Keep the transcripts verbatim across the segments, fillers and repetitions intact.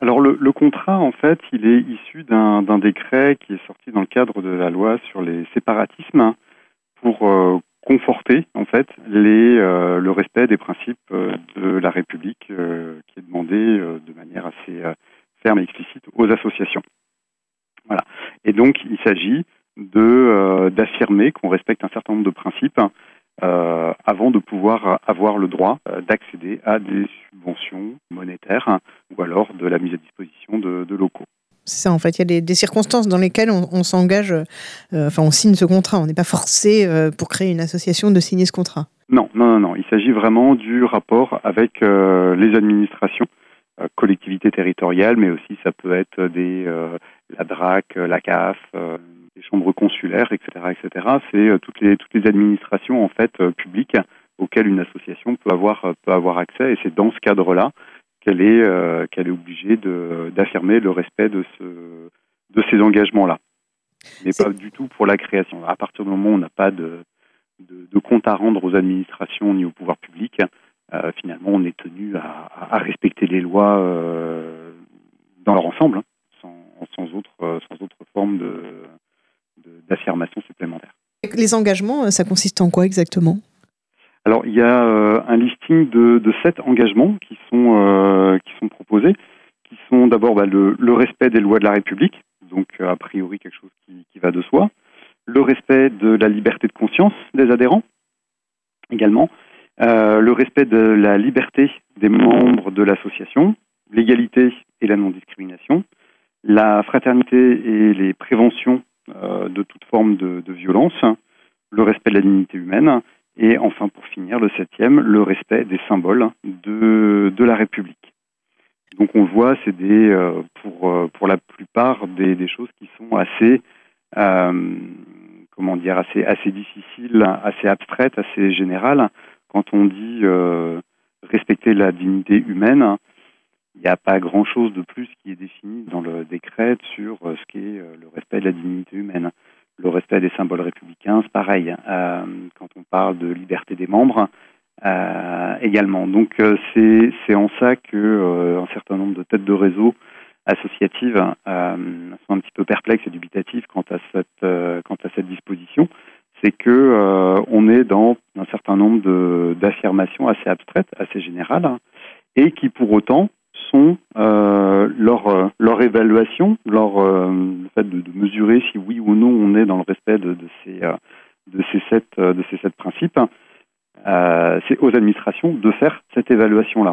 Alors le, le contrat, en fait, il est issu d'un, d'un décret qui est sorti dans le cadre de la loi sur les séparatismes pour euh, conforter, en fait, les, euh, le respect des principes euh, de la République euh, qui est demandé euh, de manière assez euh, ferme et explicite aux associations. Voilà. Et donc, il s'agit de euh, d'affirmer qu'on respecte un certain nombre de principes euh, avant de pouvoir avoir le droit euh, d'accéder à des subventions monétaires hein, ou alors de la mise à disposition de, de locaux. C'est ça, en fait, il y a des, des circonstances dans lesquelles on, on s'engage, euh, enfin, on signe ce contrat. On n'est pas forcé, euh, pour créer une association, de signer ce contrat. Non, non, non, non. Il s'agit vraiment du rapport avec euh, les administrations, euh, collectivités territoriales, mais aussi ça peut être des euh, la D R A C, la C A F, euh, les chambres consulaires, et cetera, et cetera. C'est euh, toutes les toutes les administrations en fait euh, publiques auxquelles une association peut avoir euh, peut avoir accès, et c'est dans ce cadre-là qu'elle est euh, qu'elle est obligée de d'affirmer le respect de ce de ces engagements-là, mais c'est... pas du tout pour la création. À partir du moment où on n'a pas de De, de compte à rendre aux administrations ni au pouvoir public, euh, finalement on est tenu à, à respecter les lois euh, dans leur ensemble, hein, sans, sans, autre, euh, sans autre forme de, de, d'affirmation supplémentaire. Les engagements, ça consiste en quoi exactement ? Alors il y a euh, un listing de, de sept engagements qui sont, euh, qui sont proposés, qui sont d'abord bah, le, le respect des lois de la République, donc euh, a priori quelque chose qui, qui va de soi. Le respect de la liberté de conscience des adhérents, également. Euh, le respect de la liberté des membres de l'association, l'égalité et la non-discrimination, la fraternité et les préventions euh, de toute forme de, de violence, le respect de la dignité humaine, et enfin, pour finir, le septième, le respect des symboles de, de la République. Donc on le voit, c'est des, euh, pour, pour la plupart des, des choses qui sont assez... Euh, comment dire, assez, assez difficile, assez abstraite, assez générale. Quand on dit euh, respecter la dignité humaine, il n'y a pas grand-chose de plus qui est défini dans le décret sur ce qu'est le respect de la dignité humaine. Le respect des symboles républicains, c'est pareil. Euh, quand on parle de liberté des membres, euh, également. Donc euh, c'est, c'est en ça que euh, un certain nombre de têtes de réseau associatives euh, sont un petit peu perplexes et dubitatives quant à cette euh, quant à cette disposition. C'est que euh, on est dans un certain nombre de, d'affirmations assez abstraites, assez générales, et qui pour autant sont euh, leur leur évaluation, leur euh, le fait de, de mesurer si oui ou non on est dans le respect de, de ces euh, de ces sept de ces sept principes. Euh, c'est aux administrations de faire cette évaluation-là.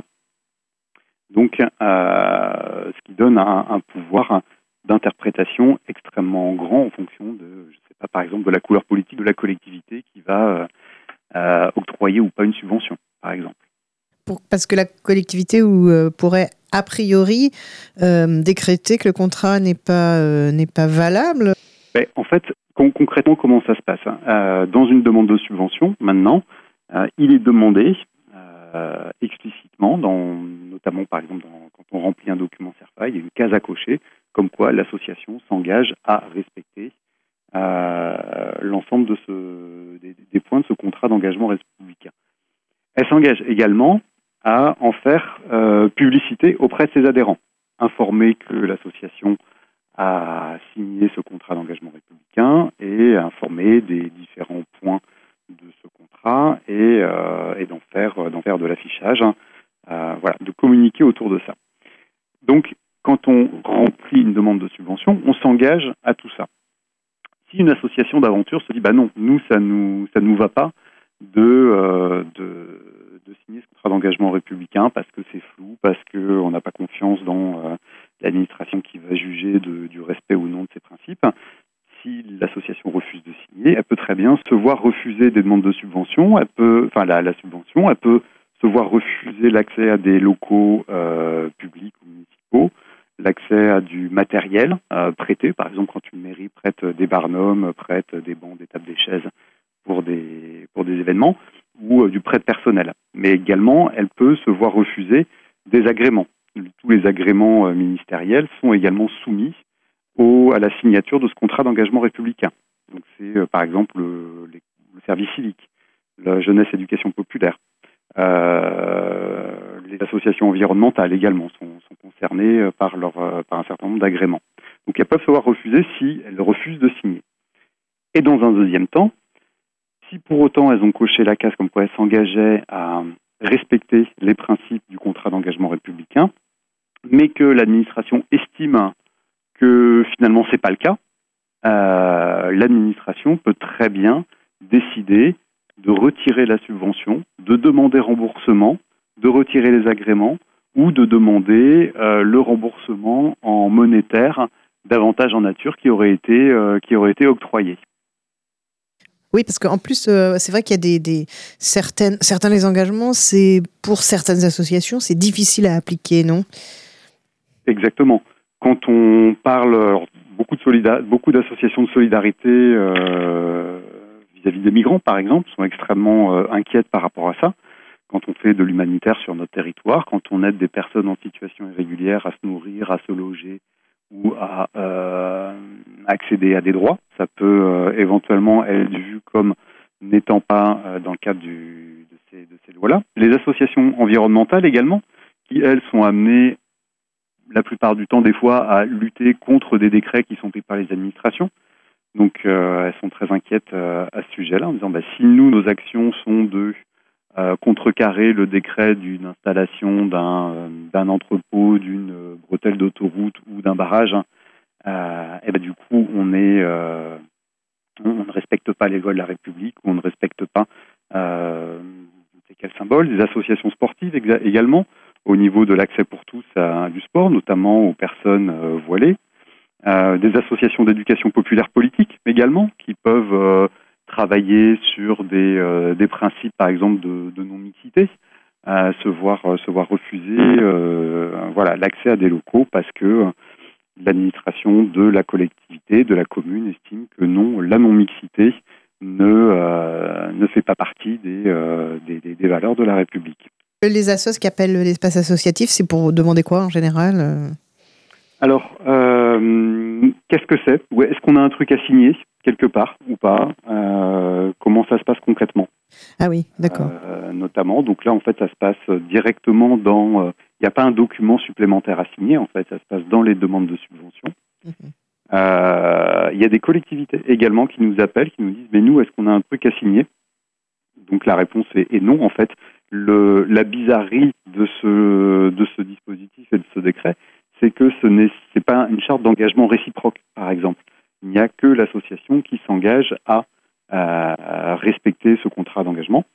Donc, euh, ce qui donne un, un pouvoir d'interprétation extrêmement grand en fonction de, je sais pas, par exemple, de la couleur politique de la collectivité qui va euh, euh, octroyer ou pas une subvention, par exemple. Pour, parce que la collectivité ou, euh, pourrait a priori euh, décréter que le contrat n'est pas, euh, n'est pas valable. Mais en fait, con- concrètement, comment ça se passe hein euh, Dans une demande de subvention, maintenant, euh, il est demandé euh, explicitement, dans, notamment par exemple dans, quand on remplit un document CERFA, il y a une case à cocher, comme quoi l'association s'engage à respecter euh, l'ensemble de ce, des, des points de ce contrat d'engagement républicain. Elle s'engage également à en faire euh, publicité auprès de ses adhérents, informer que l'association a signé ce contrat d'engagement républicain et informer des différents points de ce contrat et, euh, et d'en faire, d'en faire de l'affichage, euh, voilà, de communiquer autour de ça. Donc, quand on remplit une demande de subvention, on s'engage à tout ça. Si une association d'aventure se dit, bah non, nous, ça nous, ça nous va pas de, euh, de, de signer ce contrat d'engagement républicain parce que c'est flou, parce qu'on n'a pas confiance dans euh, l'administration qui va juger de, du respect ou non de ces principes. Si l'association refuse de signer, elle peut très bien se voir refuser des demandes de subvention, elle peut, enfin la, la subvention, elle peut se voir refuser l'accès à des locaux euh, publics ou municipaux, l'accès à du matériel euh, prêté, par exemple quand une mairie prête des barnums, prête des bancs, des tables, des chaises pour des pour des événements, ou euh, du prêt personnel. Mais également, elle peut se voir refuser des agréments. Tous les agréments euh, ministériels sont également soumis au, à la signature de ce contrat d'engagement républicain. Donc c'est euh, par exemple le, les, le service civique, la jeunesse éducation populaire, Euh, les associations environnementales également sont, sont concernées par, leur, par un certain nombre d'agréments. Donc elles peuvent se voir refuser si elles refusent de signer. Et dans un deuxième temps, si pour autant elles ont coché la case comme quoi elles s'engageaient à respecter les principes du contrat d'engagement républicain, mais que l'administration estime que finalement c'est pas le cas, euh, l'administration peut très bien décider de retirer la subvention, de demander remboursement, de retirer les agréments ou de demander euh, le remboursement en monétaire d'avantages en nature qui auraient été, euh, qui auraient été octroyés. Oui, parce qu'en plus, euh, c'est vrai qu'il y a des, des certaines, certains des engagements, c'est pour certaines associations, c'est difficile à appliquer, non ? Exactement. Quand on parle, alors, beaucoup de solida- beaucoup d'associations de solidarité euh, vis-à-vis des migrants, par exemple, sont extrêmement euh, inquiètes par rapport à ça. Quand on fait de l'humanitaire sur notre territoire, quand on aide des personnes en situation irrégulière à se nourrir, à se loger ou à euh, accéder à des droits, ça peut euh, éventuellement être vu comme n'étant pas euh, dans le cadre du, de ces, de ces lois-là. Les associations environnementales également, qui elles sont amenées la plupart du temps des fois à lutter contre des décrets qui sont pris par les administrations. Donc euh, elles sont très inquiètes euh, à ce sujet-là en disant bah, si nous, nos actions sont de Euh, contrecarrer le décret d'une installation d'un, euh, d'un entrepôt, d'une euh, bretelle d'autoroute ou d'un barrage, euh, et ben du coup on est, euh, on, on ne respecte pas les lois de la République, on ne respecte pas euh, c'est quel symbole, des associations sportives exa- également au niveau de l'accès pour tous à, du sport, notamment aux personnes euh, voilées, euh, des associations d'éducation populaire politique également qui peuvent euh, travailler sur des, euh, des principes, par exemple, de, de non-mixité, euh, se voir euh, se voir refuser euh, voilà, l'accès à des locaux parce que l'administration de la collectivité, de la commune, estime que non, la non-mixité ne, euh, ne fait pas partie des, euh, des, des, des valeurs de la République. Les assos qui appellent l'espace associatif, c'est pour demander quoi en général ? Alors, euh, qu'est-ce que c'est ? Ouais, est-ce qu'on a un truc à signer quelque part ou pas ? euh, Comment ça se passe concrètement ? Ah oui, d'accord. Euh, notamment, donc là, en fait, ça se passe directement dans... Il euh, n'y a pas un document supplémentaire à signer, en fait, ça se passe dans les demandes de subvention. Il mmh. euh, y a des collectivités également qui nous appellent, qui nous disent « Mais nous, est-ce qu'on a un truc à signer ?» Donc la réponse est, est non, en fait. Le, la bizarrerie de ce, de ce dispositif et de ce décret, c'est que ce n'est c'est pas une charte d'engagement réciproque, par exemple. Il n'y a que l'association qui s'engage à, à respecter ce contrat d'engagement.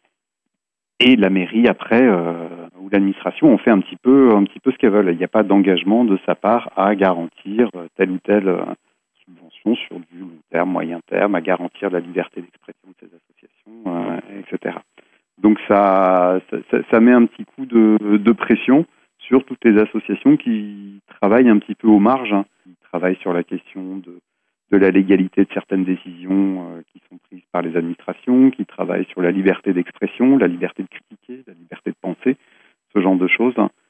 Et la mairie, après, euh, ou l'administration, ont fait un petit peu, un petit peu ce qu'elles veulent. Il n'y a pas d'engagement de sa part à garantir telle ou telle euh, subvention sur du long terme, moyen terme, à garantir la liberté d'expression de ces associations, euh, et cetera. Donc ça, ça, ça met un petit coup de, de pression sur toutes les associations qui travaillent un petit peu aux marges, hein, qui travaillent sur la question de, de la légalité de certaines décisions euh, qui sont prises par les administrations, qui travaillent sur la liberté d'expression, la liberté de critiquer, la liberté de penser, ce genre de choses.